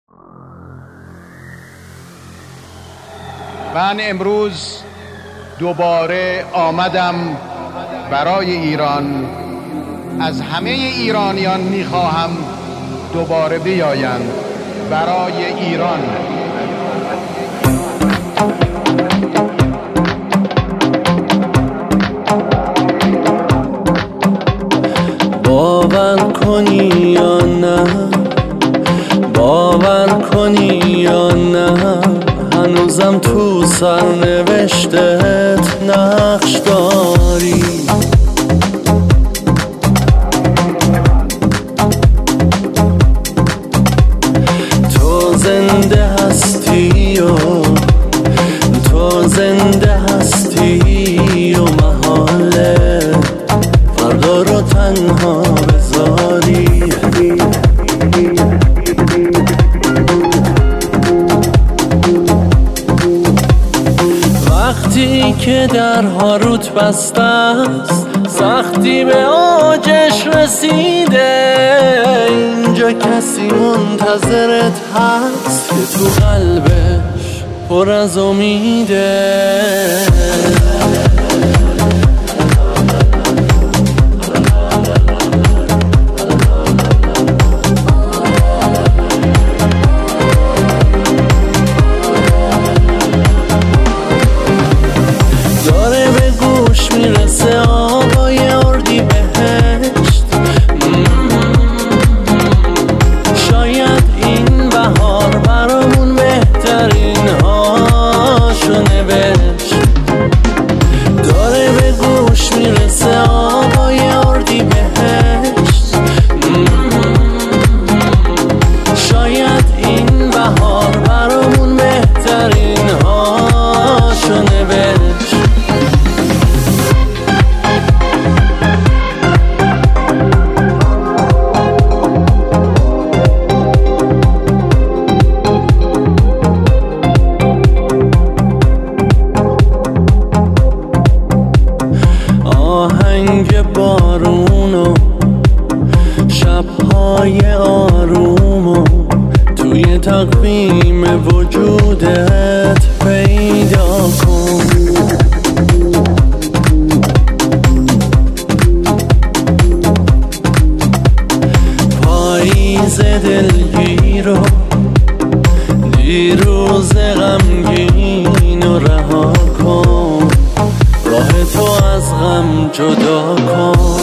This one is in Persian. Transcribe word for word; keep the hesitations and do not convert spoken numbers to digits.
من امروز دوباره آمدم برای ایران. از همه ایرانیان میخواهم دوباره بیایند برای ایران. باور کنی یا نه، باور کنی یا نه، هنوزم تو سرنوشتت نقش داری. تو زنده هستی و تو زنده هستی و محاله فردا رو تنها بذاری. وقتی که در هاروت بسته است، سختی به اوجش رسیده، اینجا کسی منتظرت هست که تو قلبش پر از امیده. میرسه آقای اردی بهشت، شاید این بهار برامون بهترین هاشو نوشت. داره به گوش میرسه آقای اردی بهشت، شاید این بهار برامون بهترین هاشو نوشت. آهنگ بارون و شب‌های آروم و توی تقویم وجودت پیدا کن. پاییز دلگیر و دیروز غمگین و رها کن، راه تو از غم جدا کن.